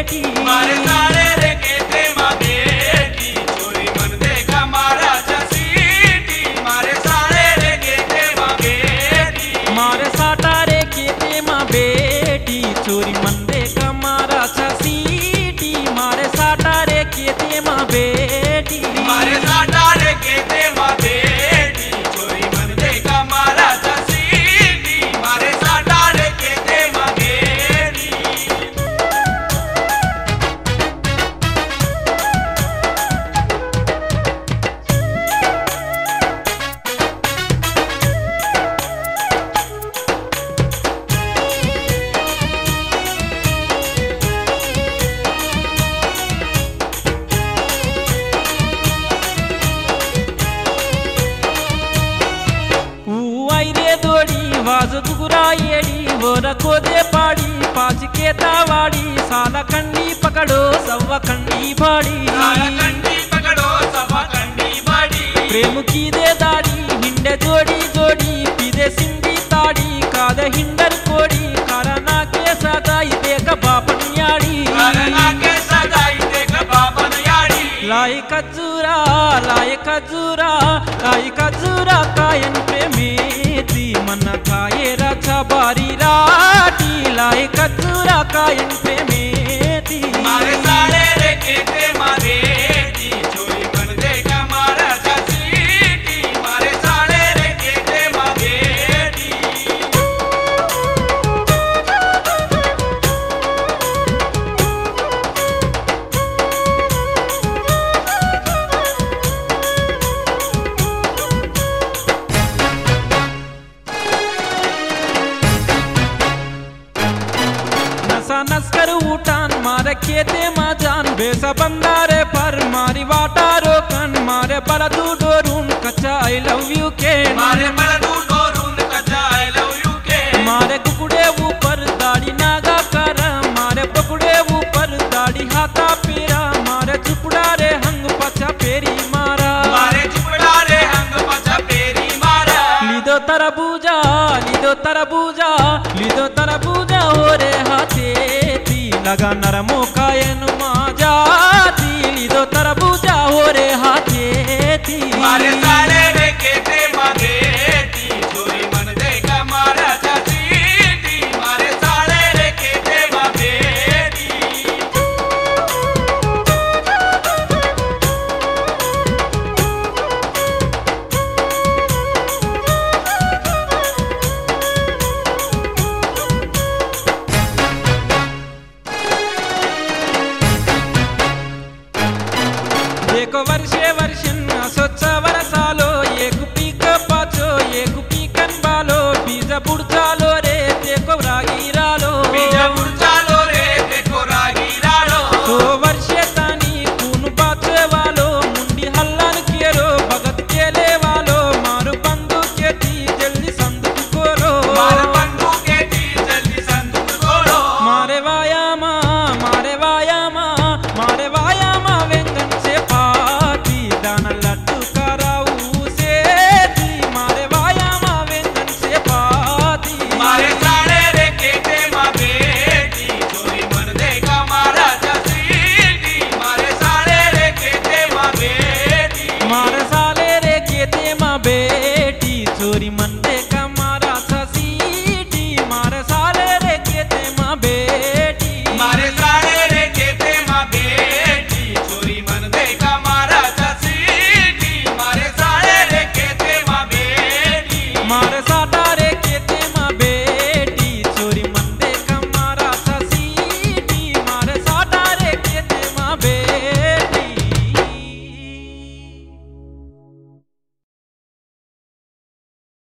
बेटी मारे सारे रे केते मा बेटी चोरी मन देखा मारा सीटी मारे सारे रे केते मा बेटी मारे साटा रे केते मा बेटी चोरी मन देखा मारा सीटी मारे साटा रे केते मा बेटी मारे साटा रे केते मा बेटी चोरी मन देखा मारा सीटी मारे साटा रे केते मा बेटी वाज दुगुरा येड़ी वो रखो दे पाड़ी पाँच के तावाड़ी साला कंडी पकड़ो सवा कंडी भाड़ी कंडी पकड़ो सवा कंडी बाड़ी प्रेम की दे दाड़ी हिंडे जोड़ी जोड़ी पीदे सिंधी ताड़ी काद हिंडर कोड़ी करना के सदाई देख बापनियाड़ी करना के सदाई देख बापनियाड़ी लाई खजूरा कायन प्रेमी मन खाए रक्षा बारी राटी लाई खजूरा कायन प्रेमी मारे सारे रे केते मारे चोरी मन देखा मारा सीटी मारे सारे रे केते मारे नस्कर उठान मारे केते मा जान बेसा बंदारे पर मारी वाटा रोकन मारे बलदू डोरून कच्चा आई लव यू के मारे बलदू डोरून कच्चा आई लव यू के मारे कुकुड़े ऊपर दाढ़ी नागा कर मारे पकड़े ऊपर दाढ़ी हाथा पेरा मारे चुपड़ा रे हंग पचा पेरी मारा मारे चुपड़ा रे हंग पचा पेरी मारा लीदो तरबूजा हो रे हाथे लगा नरमो कायन माजा लीदो तरबूजा हो रे हाथे मारे सारे रे केते मारे चोरी मन देखा मारा सीटी मारे सारे रे केते मारे देखो वर्षे